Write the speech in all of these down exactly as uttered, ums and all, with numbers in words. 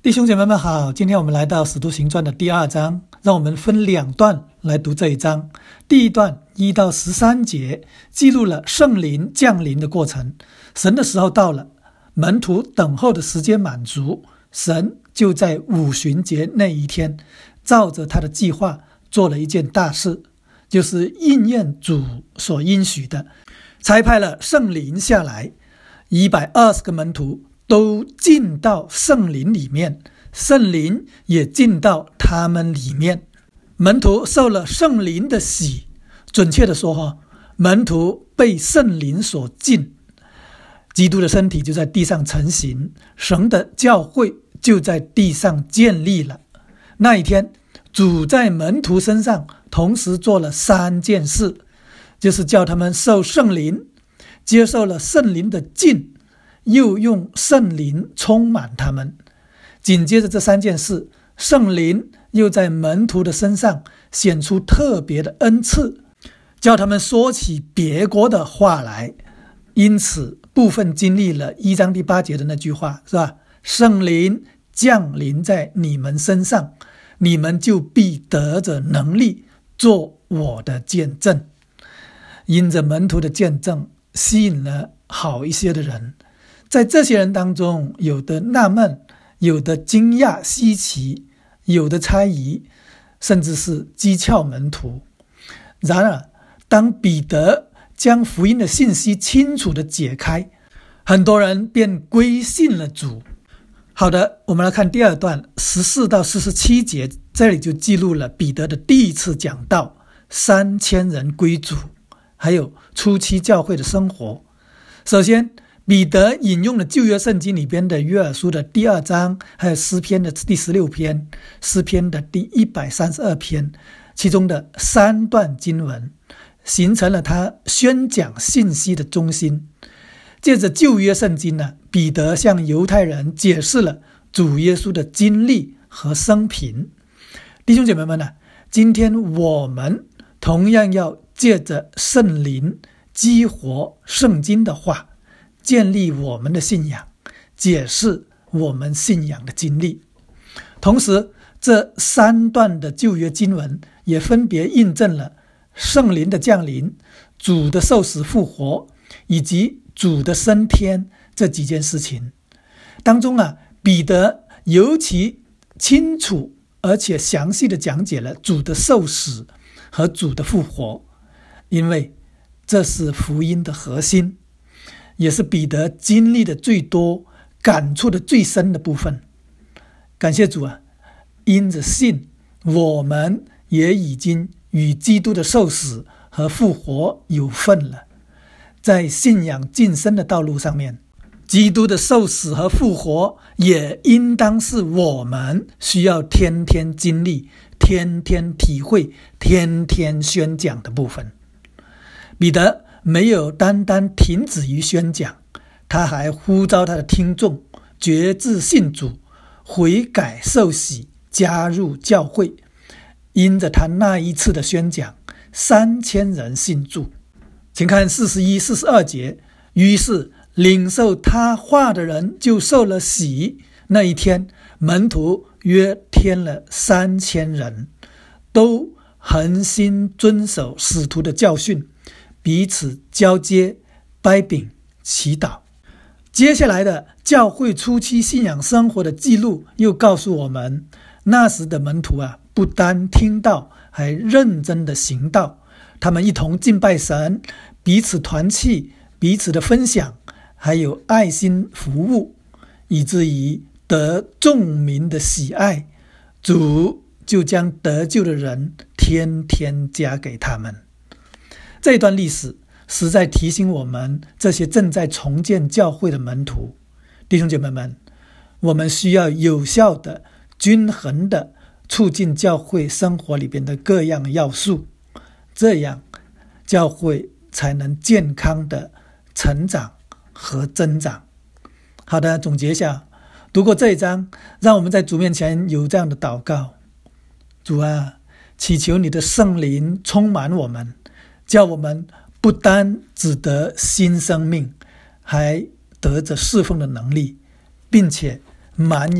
弟兄姐妹们好，今天我们来到使徒行传的第二章，让我们分两段来读这一章。第一段一到十三节记录了圣灵降临的过程，神的时候到了，门徒等候的时间满足，神就在五旬节那一天照着他的计划做了一件大事，就是应验主所应许的，差派了圣灵下来，一百二十个门徒都进到圣灵里面，圣灵也进到他们里面，门徒受了圣灵的洗，准确的说，门徒被圣灵所浸，基督的身体就在地上成形，神的教会就在地上建立了。那一天，主在门徒身上同时做了三件事，就是叫他们受圣灵，接受了圣灵的浸，又用圣灵充满他们。紧接着这三件事，圣灵又在门徒的身上显出特别的恩赐，叫他们说起别国的话来。因此部分经历了一章第八节的那句话，是吧？圣灵降临在你们身上，你们就必得着能力做我的见证。因着门徒的见证，吸引了好一些的人，在这些人当中，有的纳闷，有的惊讶稀奇，有的猜疑，甚至是讥诮门徒。然而当彼得将福音的信息清楚地解开，很多人便归信了主。好的，我们来看第二段十四到四十七节，这里就记录了彼得的第一次讲道，三千人归主，还有初期教会的生活。首先，彼得引用了旧约圣经里边的约珥书的第二章，还有诗篇的第十六篇，诗篇的第一百三十二篇，其中的三段经文，形成了他宣讲信息的中心。借着旧约圣经呢，彼得向犹太人解释了主耶稣的经历和生平。弟兄姐妹们呢，今天我们同样要借着圣灵激活圣经的话，建立我们的信仰，解释我们信仰的经历。同时，这三段的旧约经文也分别印证了圣灵的降临、主的受死复活以及主的升天这几件事情当中啊，彼得尤其清楚而且详细的讲解了主的受死和主的复活，因为这是福音的核心，也是彼得经历的最多、感触的最深的部分。感谢主啊，因着信，我们也已经与基督的受死和复活有份了。在信仰晋升的道路上面，基督的受死和复活也应当是我们需要天天经历、天天体会、天天宣讲的部分。彼得没有单单停止于宣讲，他还呼召他的听众决志信主，悔改受洗，加入教会。因着他那一次的宣讲，三千人信主。请看四十一、四十二节，于是领受他话的人就受了洗。那一天，门徒约添了三千人，都恒心遵守使徒的教训，彼此交接、掰饼、祈祷。接下来的教会初期信仰生活的记录又告诉我们，那时的门徒啊，不单听道，还认真的行道。他们一同敬拜神，彼此团契，彼此的分享，还有爱心服务，以至于得众民的喜爱，主就将得救的人天天加给他们。这段历史实在提醒我们这些正在重建教会的门徒。弟兄姐妹们，我们需要有效的、均衡的促进教会生活里边的各样要素，这样教会才能健康的成长和增长。好的，总结一下，读过这一章，让我们在主面前有这样的祷告：主啊，祈求你的圣灵充满我们，叫我们不单只得新生命，还得着侍奉的能力，并且满有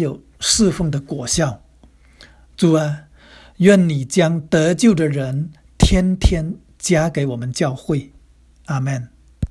侍奉的果效。主啊，愿你将得救的人天天加给我们教会。阿们。